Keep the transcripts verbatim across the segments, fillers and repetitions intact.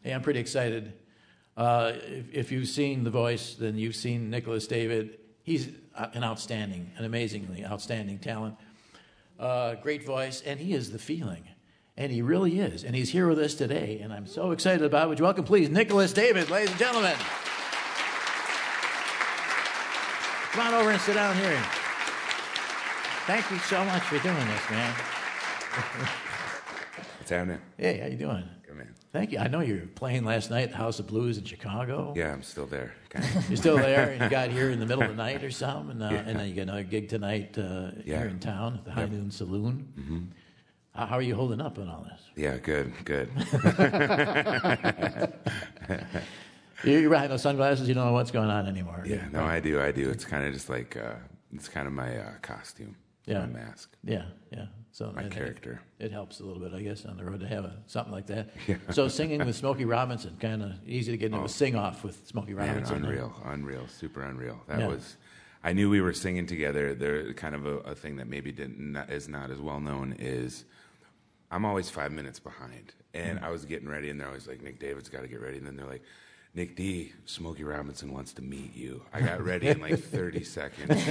Hey, I'm pretty excited. Uh, if, if you've seen The Voice, then you've seen Nicholas David. He's an outstanding, an amazingly outstanding talent. Uh, great voice, and he is the feeling. And he really is. And he's here with us today, and I'm so excited about it. Would you welcome, please, Nicholas David, ladies and gentlemen. Come on over and sit down here. Thank you so much for doing this, man. What's happening? Hey, how you doing? Good, man. Thank you. I know you were playing last night at the House of Blues in Chicago. Yeah, I'm still there. Kind of. You're still there, and you got here in the middle of the night or something, and, uh, Yeah. and then you got another gig tonight uh, Yeah. here in town at the High Yep. Noon Saloon. Mm-hmm. How, how are you holding up on all this? Yeah, good, good. You- You're right. No sunglasses. You don't know what's going on anymore. Yeah, no, I do, I do. It's kind of just like, uh, it's kind of my uh, costume, Yeah. my mask, Yeah, yeah. So my I think character. It, it helps a little bit, I guess, on the road to have a, something like that. Yeah. So singing with Smokey Robinson, kind of easy to get into Oh. a sing-off with Smokey Man, Robinson. unreal, unreal, super unreal. That Yeah. was, I knew we were singing together. There, kind of a, a thing that maybe didn't not, is not as well known is, I'm always five minutes behind, and Mm-hmm. I was getting ready, and they're always like, Nick David's got to get ready, and then they're like, Nick D, Smokey Robinson wants to meet you. I got ready in like thirty seconds,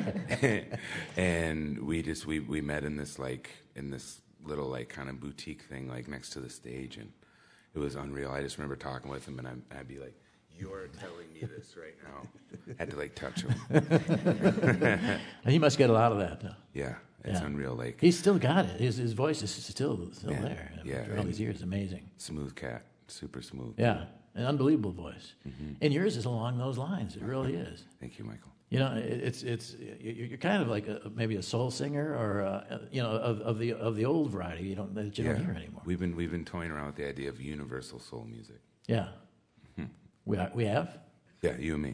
and we just we we met in this like in this little like kind of boutique thing like next to the stage, and it was unreal. I just remember talking with him, and I'm, I'd be like, "You're telling me this right now." I had to like touch him. And he must get a lot of that, though. Yeah, it's Yeah. unreal. Like He's still got it. His his voice is still still Man, there. yeah, After all and- these years, amazing. smooth cat, super smooth. Yeah, an unbelievable voice. Mm-hmm. And yours is along those lines. It really is. Thank you, Michael. You know, it- it's it's you- you're kind of like a, maybe a soul singer, or uh, you know, of, of the of the old variety. You don't that you don't hear anymore. We've been we've been toying around with the idea of universal soul music. Yeah, we are, we have. Yeah, you and me.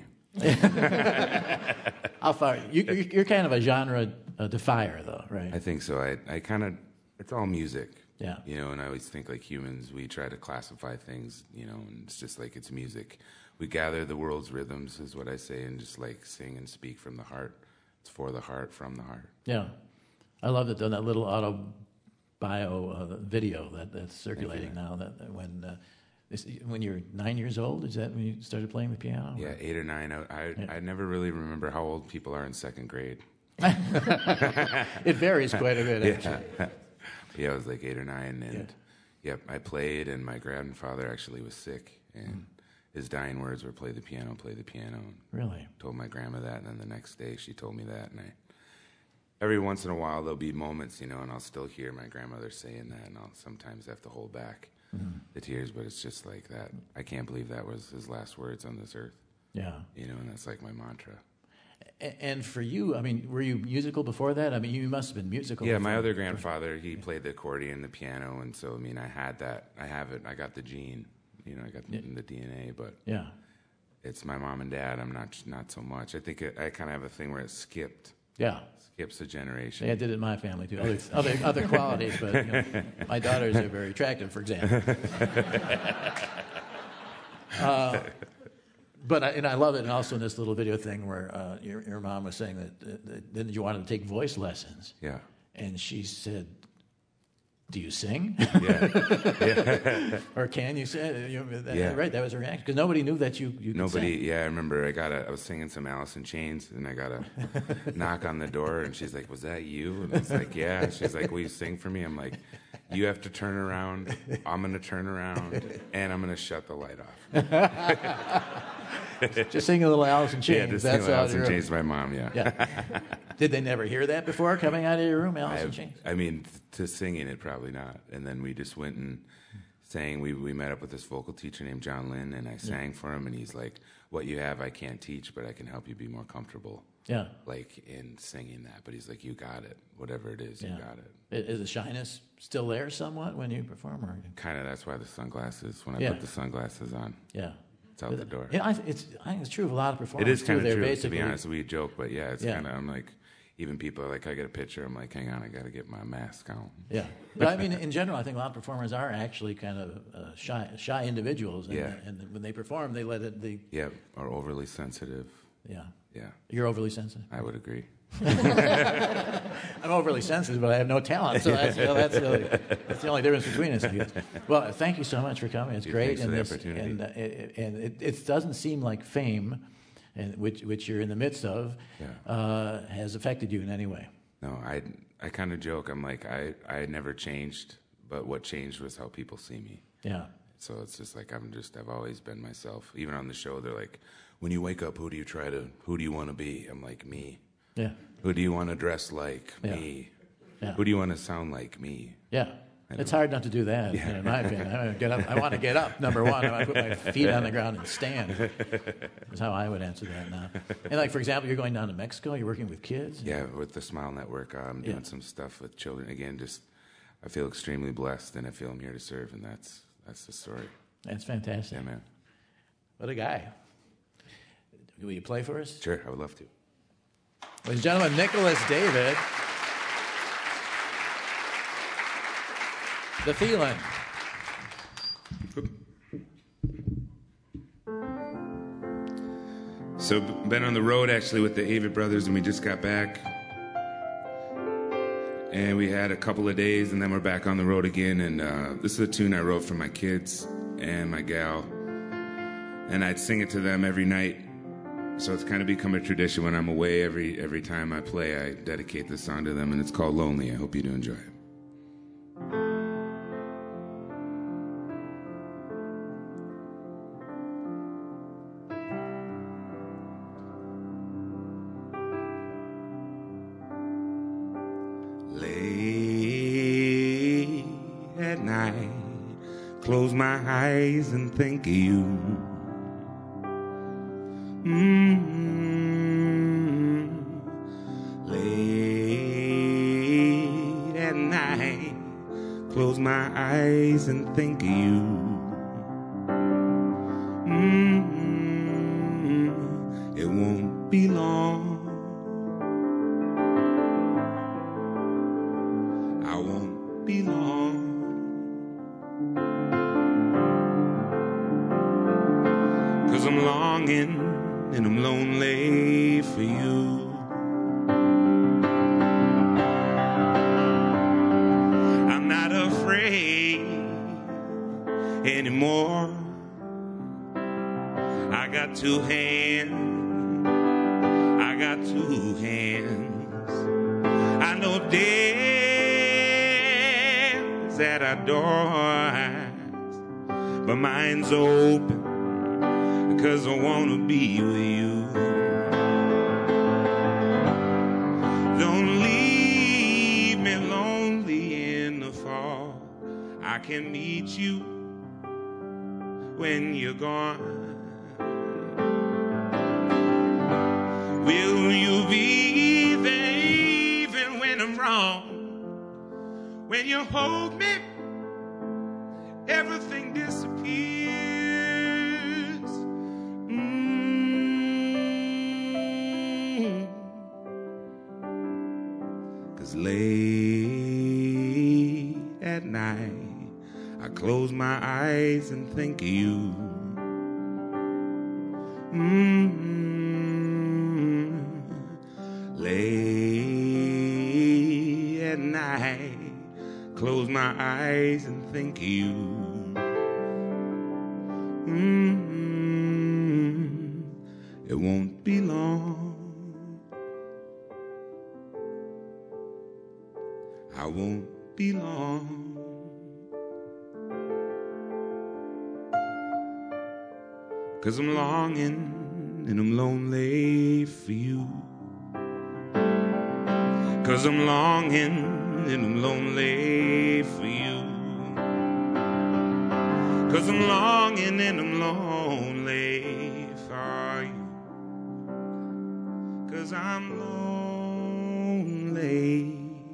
How far? You, you're, you're kind of a genre uh, defier, though, right? I think so. I, I kind of, it's all music. Yeah. You know, and I always think like humans, we try to classify things, you know, and it's just like it's music. We gather the world's rhythms, is what I say, and just like sing and speak from the heart. It's for the heart, from the heart. Yeah, I love it. Though, that little auto bio uh, video that, that's circulating now. That, that when uh, this, when you're nine years old, is that when you started playing the piano? Yeah, eight or nine. I, I, Yeah. I never really remember how old people are in second grade. It varies quite a bit, actually. Yeah. Yeah, I was like eight or nine, and yep, I played, and my grandfather actually was sick, and his dying words were "play the piano, play the piano." And Really? told my grandma that, and then the next day she told me that, and I, every once in a while there'll be moments, you know, and I'll still hear my grandmother saying that, and I'll sometimes have to hold back the tears, but it's just like that. I can't believe that was his last words on this earth, Yeah. you know, and that's like my mantra. A- And for you, I mean, were you musical before that? I mean, you must have been musical. Yeah, my before- other grandfather, he played the accordion, the piano, and so I mean, I had that. I have it. I got the gene. You know, I got the, the D N A, but Yeah. it's my mom and dad. I'm not not so much. I think it, I kind of have a thing where it skipped, Yeah. skips a generation. Yeah, I did it in my family too. Other other, other qualities, but you know, my daughters are very attractive, for example. uh, but I, and I love it. And also in this little video thing where uh, your your mom was saying that, uh, that then you wanted to take voice lessons, Yeah. and she said, "Do you sing? Yeah. Or can you sing?" You know, that, Yeah. Right, that was her reaction because nobody knew that you you could Nobody, sing. yeah, I remember I got a, I was singing some Alice in Chains, and I got a knock on the door, and she's like, "Was that you?" And I was like, "Yeah." And she's like, "Will you sing for me?" I'm like, "You have to turn around. I'm gonna turn around, and I'm gonna shut the light off." Just sing a little Alice in Chains. Yeah, just That's sing all Alice in you're- Chains. My mom, yeah. Yeah. Did they never hear that before coming out of your room, Alice in I, Chains? I mean, to singing it, probably not. And then we just went and sang. We we met up with this vocal teacher named John Lynn, and I sang for him. And he's like, "What you have, I can't teach, but I can help you be more comfortable." Yeah. Like in singing that, but he's like, "You got it. Whatever it is, Yeah. you got it." I- Is the shyness still there somewhat when you perform? Or? Kind of. That's why the sunglasses. When I Yeah. put the sunglasses on, Yeah. it's out the door. Yeah, I, th- it's, I think it's true of a lot of It performers. is kind too. of They're true, to basically, be honest. We joke, but yeah, it's Yeah. kind of. I'm like, even people are like, "I get a picture." I'm like, "Hang on, I got to get my mask on." Yeah. But I mean, in general, I think a lot of performers are actually kind of uh, shy, shy individuals. And, Yeah. and when they perform, they let it. They, Yeah, or overly sensitive. yeah. Yeah. You're overly sensitive. I would agree. I'm overly sensitive, but I have no talent. So that's, you know, that's, the, that's the only difference between us, I guess. Well, thank you so much for coming. It's Yeah, great. thanks for and the this, opportunity. And, uh, it, and it, it doesn't seem like fame, and which, which you're in the midst of, Yeah. uh, has affected you in any way. No, I I kind of joke. I'm like, I, I never changed, but what changed was how people see me. Yeah. So it's just like, I'm just, I've always been myself. Even on the show, they're like, when you wake up, who do you try to, who do you want to be? I'm like, me. Yeah. Who do you want to dress like? Yeah. Me. Yeah. Who do you want to sound like? Me. Yeah. It's hard not to do that, in my opinion. I, get up, I want to get up, number one. I want to put my feet on the ground and stand. That's how I would answer that now. And, like, for example, you're going down to Mexico. You're working with kids. Yeah, with the Smile Network, uh, I'm doing Yeah. some stuff with children. Again, just, I feel extremely blessed, and I feel I'm here to serve, and that's that's the story. That's fantastic. Yeah, man. What a guy. Will you play for us? Sure, I would love to. Ladies and gentlemen, Nicholas David. The Feeling. So, been on the road actually with the Avett Brothers, and we just got back. And we had a couple of days, and then we're back on the road again. And uh, this is a tune I wrote for my kids and my gal. And I'd sing it to them every night. So it's kind of become a tradition when I'm away. Every every time I play, I dedicate this song to them, and it's called Lonely. I hope you do enjoy it. Late at night, close my eyes and think of you. Mm-hmm. Late at night, close my eyes and think of you. Mm-hmm. It won't be long. I won't be long. 'Cause I'm longing and I'm lonely for you. I'm not afraid anymore. I got two hands, I got two hands. I know death's at our doors, but mine's open. 'Cause I wanna be with you. Don't leave me lonely in the fall. I can meet you when you're gone. Will you be there even when I'm wrong? When you hold me, everything disappears. 'Cause late at night, I close my eyes and think of you. Mm-hmm. Late at night, close my eyes and think of you. Mm-hmm. It won't be long. I won't be long. 'Cause I'm longing and I'm lonely for you. 'Cause I'm longing and I'm lonely for you. 'Cause I'm longing and I'm lonely for you. 'Cause I'm lonely.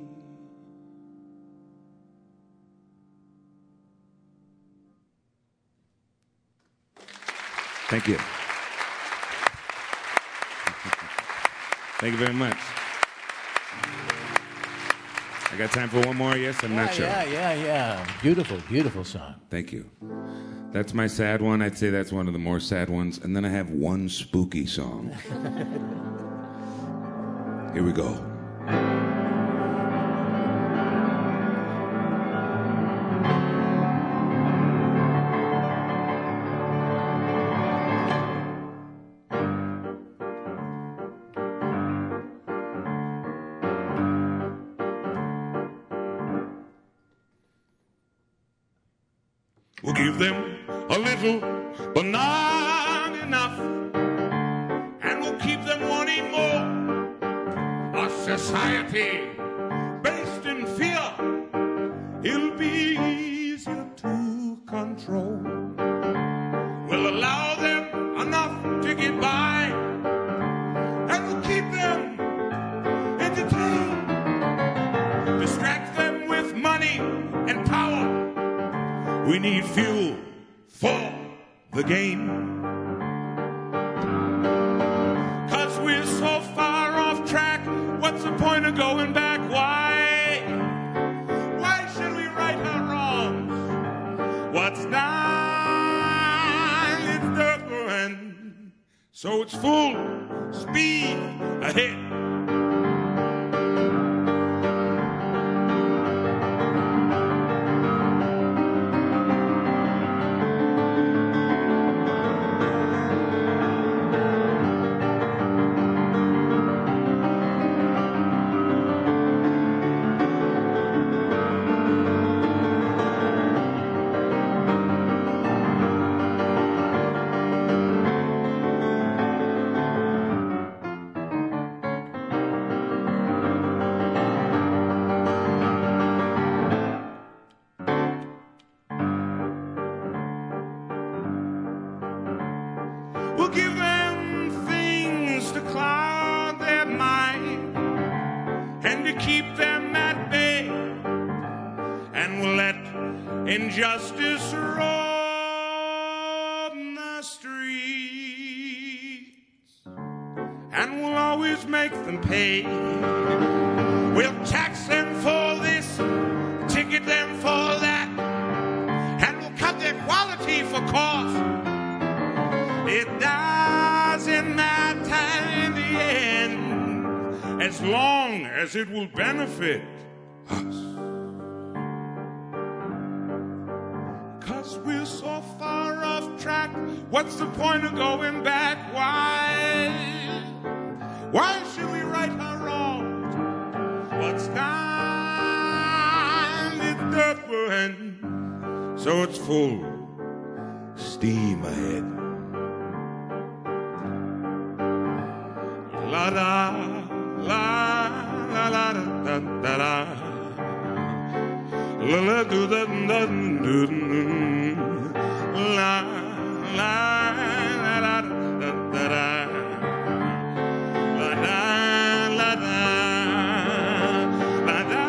Thank you. Thank you very much. I got time for one more? Yes, I'm yeah, not sure. Yeah, yeah, yeah. Beautiful, beautiful song. Thank you. That's my sad one. I'd say that's one of the more sad ones. And then I have one spooky song. Here we go. We'll give them a little, but not enough. And we'll keep them wanting more. A society based in fear, it'll be easier to control. We'll allow them enough to get by, and we'll keep them entertained. Distract them with money and power. We need fuel for the game. Cause we're so far off track, what's the point of going back? Why? Why should we right our wrongs? What's done is done. So it's full speed ahead. We'll give them things to cloud their mind and to keep them at bay, and we'll let injustice roam the streets, and we'll always make them pay. We'll tax them for this, ticket them for that, and we'll cut their quality for cost. It doesn't matter in the end, as long as it will benefit us. Cause we're so far off track, what's the point of going back? Why? Why should we right our wrongs? What's done is done, so it's full steam ahead. La da, la la la da da da da, la la do da da do la la la la da da da, la da la da la da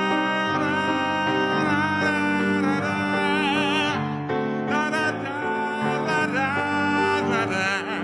la da la da la da la da.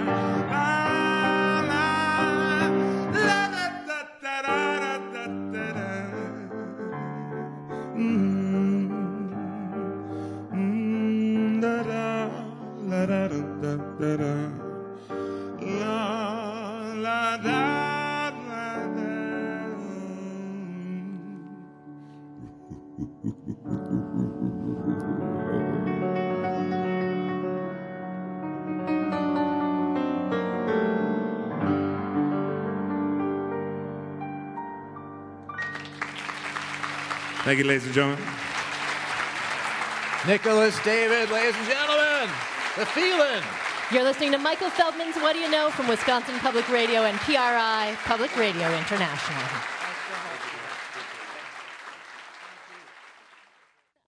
Thank you, ladies and gentlemen. Nicholas David, ladies and gentlemen, the feeling. You're listening to Michael Feldman's What Do You Know from Wisconsin Public Radio and P R I, Public Radio International.